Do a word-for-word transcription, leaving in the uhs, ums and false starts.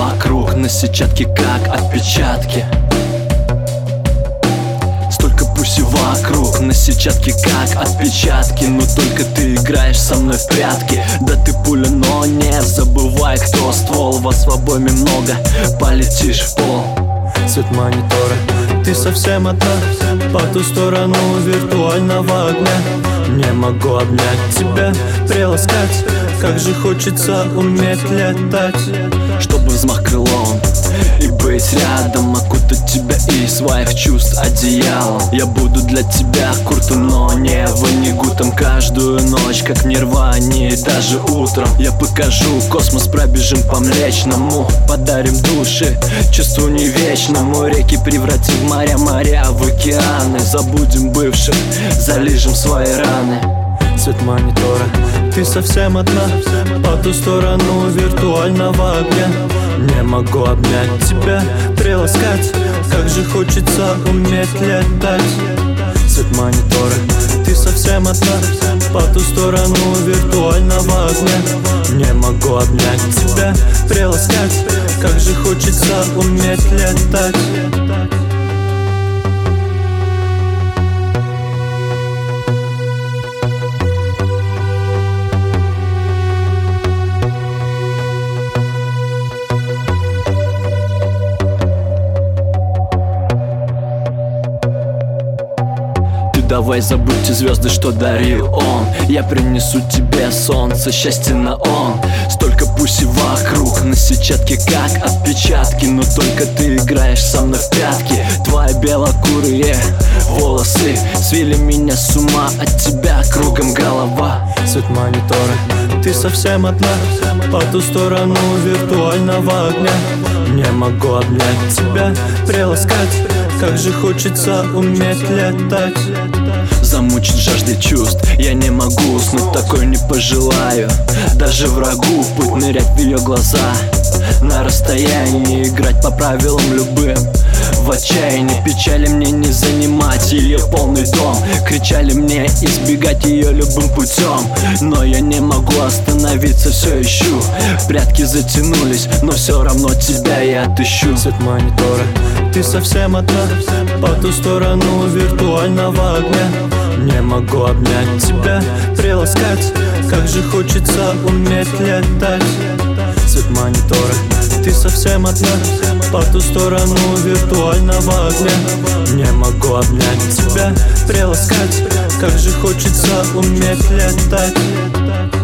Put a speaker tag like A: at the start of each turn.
A: вокруг на сетчатке, как отпечатки. Столько пуси вокруг на сетчатке, как отпечатки. Но только ты играешь со мной в прятки. Да ты пуля, но не забывай, кто ствол. Вас в обойме много, полетишь в пол.
B: Цвет монитора, ты совсем одна по ту сторону виртуального огня. Не могу обнять тебя, приласкать. Как же хочется уметь летать,
A: чтобы взмах крылом и быть рядом, окутать тебя и своих чувств одеялом. Я буду для тебя куртом, но не ванигутом. Каждую ночь, как в нирване, даже утром я покажу космос, пробежим по Млечному. Подарим души чувству не вечному. Реки превратим в моря, моря в океаны. Забудем бывших, залижем свои раны.
B: Цвет монитора, ты совсем одна по ту сторону виртуального огня. Не могу обнять тебя, приласкать. Как же хочется уметь летать. Цвет монитора, ты совсем одна по ту сторону виртуального огня. Не могу обнять тебя, приласкать. Как же хочется уметь летать.
A: Давай забудьте звезды, что дарил он. Я принесу тебе солнце, счастье на он. Столько пуси вокруг на сетчатке, как отпечатки. Но только ты играешь со мной в прятки. Твои белокурые волосы свели меня с ума, от тебя кругом голова.
B: Цвет монитора, ты совсем одна по ту сторону виртуального огня. Не могу обнять тебя, приласкать. Как же хочется уметь летать.
A: Замучить жаждой чувств я не могу, уснуть такой не пожелаю. Даже врагу в путь нырять в ее глаза. На расстоянии играть по правилам любым. В отчаянии печали мне не занимать ее полный дом. Кричали мне избегать ее любым путем. Но я не могу остановиться, все ищу. Прятки затянулись, но все равно тебя я отыщу.
B: Цвет монитора, ты совсем одна по ту сторону виртуального огня. Не могу обнять тебя, приласкать. Как же хочется уметь летать. Цвет монитора, ты совсем одна по ту сторону виртуального огня. Не могу обнять тебя, приласкать. Как же хочется уметь летать.